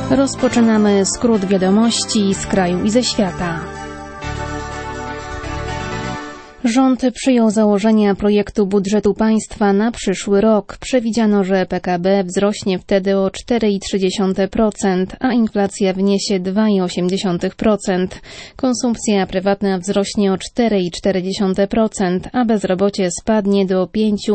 Rozpoczynamy skrót wiadomości z kraju i ze świata. Rząd przyjął założenia projektu budżetu państwa na przyszły rok. Przewidziano, że PKB wzrośnie wtedy o 4,3%, a inflacja wyniesie 2,8%. Konsumpcja prywatna wzrośnie o 4,4%, a bezrobocie spadnie do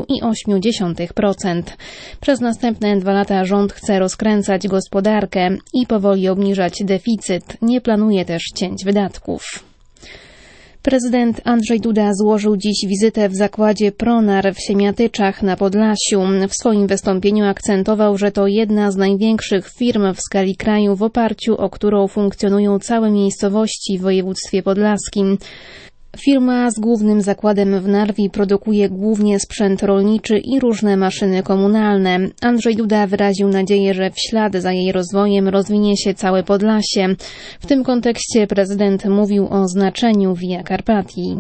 5,8%. Przez następne 2 lata rząd chce rozkręcać gospodarkę i powoli obniżać deficyt. Nie planuje też cięć wydatków. Prezydent Andrzej Duda złożył dziś wizytę w zakładzie Pronar w Siemiatyczach na Podlasiu. W swoim wystąpieniu akcentował, że to jedna z największych firm w skali kraju, w oparciu o którą funkcjonują całe miejscowości w województwie podlaskim. Firma z głównym zakładem w Narwi produkuje głównie sprzęt rolniczy i różne maszyny komunalne. Andrzej Duda wyraził nadzieję, że w ślad za jej rozwojem rozwinie się całe Podlasie. W tym kontekście prezydent mówił o znaczeniu Via Carpatii.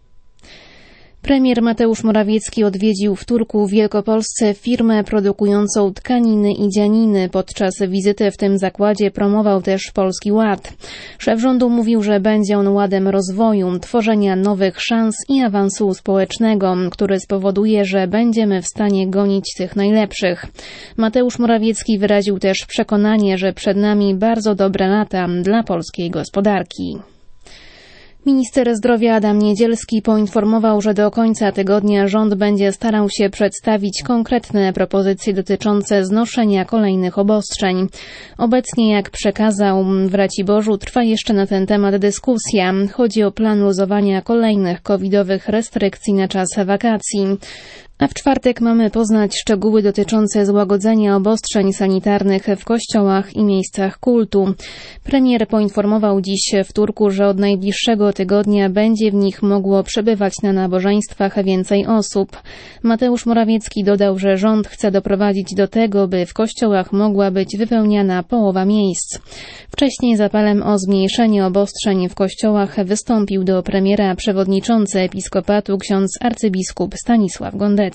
Premier Mateusz Morawiecki odwiedził w Turku w Wielkopolsce firmę produkującą tkaniny i dzianiny. Podczas wizyty w tym zakładzie promował też Polski Ład. Szef rządu mówił, że będzie on ładem rozwoju, tworzenia nowych szans i awansu społecznego, który spowoduje, że będziemy w stanie gonić tych najlepszych. Mateusz Morawiecki wyraził też przekonanie, że przed nami bardzo dobre lata dla polskiej gospodarki. Minister zdrowia Adam Niedzielski poinformował, że do końca tygodnia rząd będzie starał się przedstawić konkretne propozycje dotyczące znoszenia kolejnych obostrzeń. Obecnie, jak przekazał w Raciborzu, trwa jeszcze na ten temat dyskusja. Chodzi o plan luzowania kolejnych covidowych restrykcji na czas wakacji. A w czwartek mamy poznać szczegóły dotyczące złagodzenia obostrzeń sanitarnych w kościołach i miejscach kultu. Premier poinformował dziś w Turku, że od najbliższego tygodnia będzie w nich mogło przebywać na nabożeństwach więcej osób. Mateusz Morawiecki dodał, że rząd chce doprowadzić do tego, by w kościołach mogła być wypełniana połowa miejsc. Wcześniej z apelem o zmniejszenie obostrzeń w kościołach wystąpił do premiera przewodniczący episkopatu ksiądz arcybiskup Stanisław Gondecki.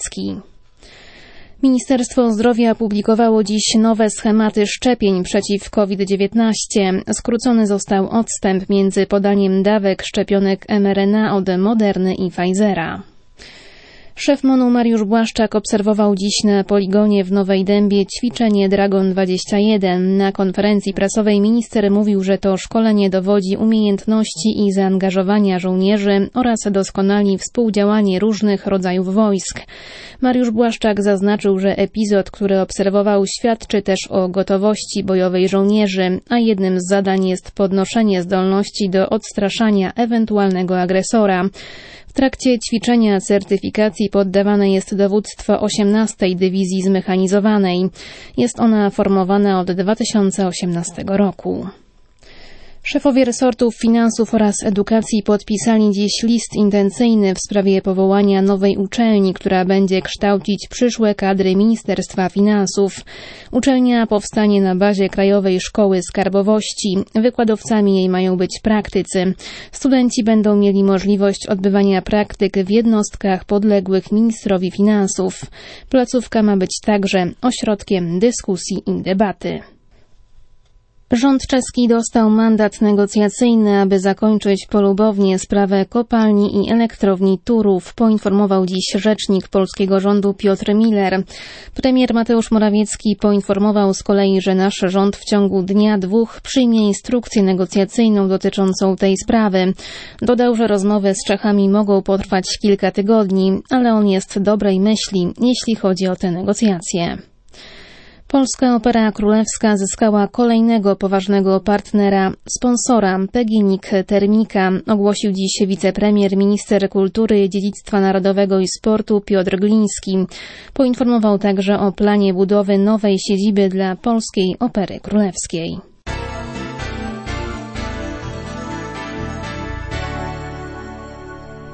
Ministerstwo Zdrowia opublikowało dziś nowe schematy szczepień przeciw COVID-19. Skrócony został odstęp między podaniem dawek szczepionek mRNA od Moderny i Pfizera. Szef MON-u Mariusz Błaszczak obserwował dziś na poligonie w Nowej Dębie ćwiczenie Dragon 21. Na konferencji prasowej minister mówił, że to szkolenie dowodzi umiejętności i zaangażowania żołnierzy oraz doskonali współdziałanie różnych rodzajów wojsk. Mariusz Błaszczak zaznaczył, że epizod, który obserwował, świadczy też o gotowości bojowej żołnierzy, a jednym z zadań jest podnoszenie zdolności do odstraszania ewentualnego agresora. W trakcie ćwiczenia certyfikacji poddawane jest dowództwo 18. Dywizji Zmechanizowanej. Jest ona formowana od 2018 roku. Szefowie resortów finansów oraz edukacji podpisali dziś list intencyjny w sprawie powołania nowej uczelni, która będzie kształcić przyszłe kadry Ministerstwa Finansów. Uczelnia powstanie na bazie Krajowej Szkoły Skarbowości. Wykładowcami jej mają być praktycy. Studenci będą mieli możliwość odbywania praktyk w jednostkach podległych ministrowi finansów. Placówka ma być także ośrodkiem dyskusji i debaty. Rząd czeski dostał mandat negocjacyjny, aby zakończyć polubownie sprawę kopalni i elektrowni Turów, poinformował dziś rzecznik polskiego rządu Piotr Miller. Premier Mateusz Morawiecki poinformował z kolei, że nasz rząd w ciągu dnia 2 przyjmie instrukcję negocjacyjną dotyczącą tej sprawy. Dodał, że rozmowy z Czechami mogą potrwać kilka tygodni, ale on jest dobrej myśli, jeśli chodzi o te negocjacje. Polska Opera Królewska zyskała kolejnego poważnego partnera, sponsora PGNiG Termika, ogłosił dziś wicepremier, minister kultury, dziedzictwa narodowego i sportu Piotr Gliński. Poinformował także o planie budowy nowej siedziby dla Polskiej Opery Królewskiej.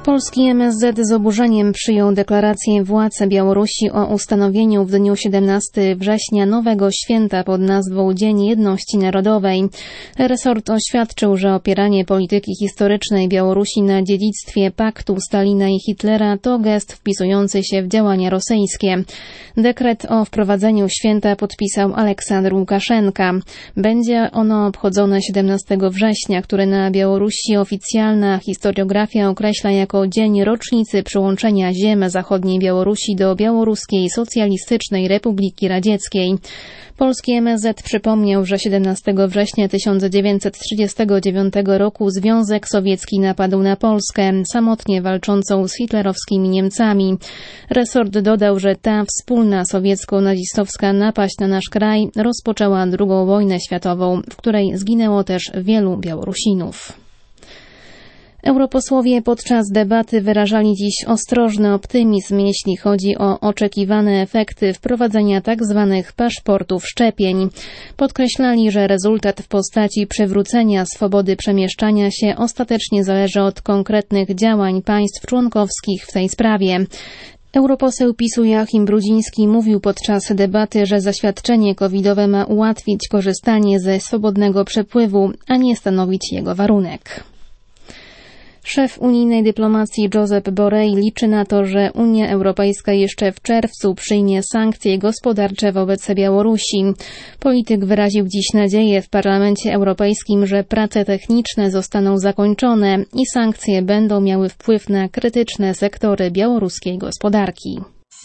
Polski MSZ z oburzeniem przyjął deklarację władz Białorusi o ustanowieniu w dniu 17 września nowego święta pod nazwą Dzień Jedności Narodowej. Resort oświadczył, że opieranie polityki historycznej Białorusi na dziedzictwie paktu Stalina i Hitlera to gest wpisujący się w działania rosyjskie. Dekret o wprowadzeniu święta podpisał Aleksander Łukaszenka. Będzie ono obchodzone 17 września, który na Białorusi oficjalna historiografia określa jako dzień rocznicy przyłączenia ziem zachodniej Białorusi do Białoruskiej Socjalistycznej Republiki Radzieckiej. Polski MSZ przypomniał, że 17 września 1939 roku Związek Sowiecki napadł na Polskę, samotnie walczącą z hitlerowskimi Niemcami. Resort dodał, że ta wspólna sowiecko-nazistowska napaść na nasz kraj rozpoczęła II wojnę światową, w której zginęło też wielu Białorusinów. Europosłowie podczas debaty wyrażali dziś ostrożny optymizm, jeśli chodzi o oczekiwane efekty wprowadzenia tzw. paszportów szczepień. Podkreślali, że rezultat w postaci przywrócenia swobody przemieszczania się ostatecznie zależy od konkretnych działań państw członkowskich w tej sprawie. Europoseł PiS-u Joachim Brudziński mówił podczas debaty, że zaświadczenie covidowe ma ułatwić korzystanie ze swobodnego przepływu, a nie stanowić jego warunek. Szef unijnej dyplomacji Josep Borrell liczy na to, że Unia Europejska jeszcze w czerwcu przyjmie sankcje gospodarcze wobec Białorusi. Polityk wyraził dziś nadzieję w Parlamencie Europejskim, że prace techniczne zostaną zakończone i sankcje będą miały wpływ na krytyczne sektory białoruskiej gospodarki.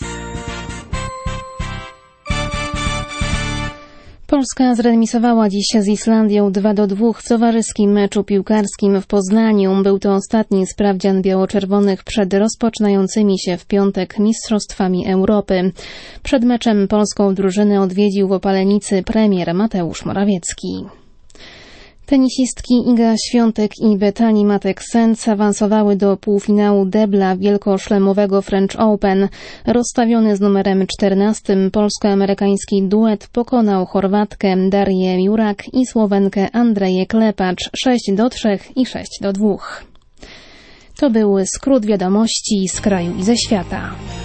Polska zremisowała dziś z Islandią 2-2 w towarzyskim meczu piłkarskim w Poznaniu. Był to ostatni sprawdzian biało-czerwonych przed rozpoczynającymi się w piątek Mistrzostwami Europy. Przed meczem polską drużynę odwiedził w Opalenicy premier Mateusz Morawiecki. Tenisistki Iga Świątek i Betani Matek-Sens awansowały do półfinału debla wielkoszlemowego French Open. Rozstawiony z numerem 14 polsko-amerykański duet pokonał Chorwatkę Darię Jurak i Słowenkę Andreję Klepacz 6-3 i 6-2. To był skrót wiadomości z kraju i ze świata.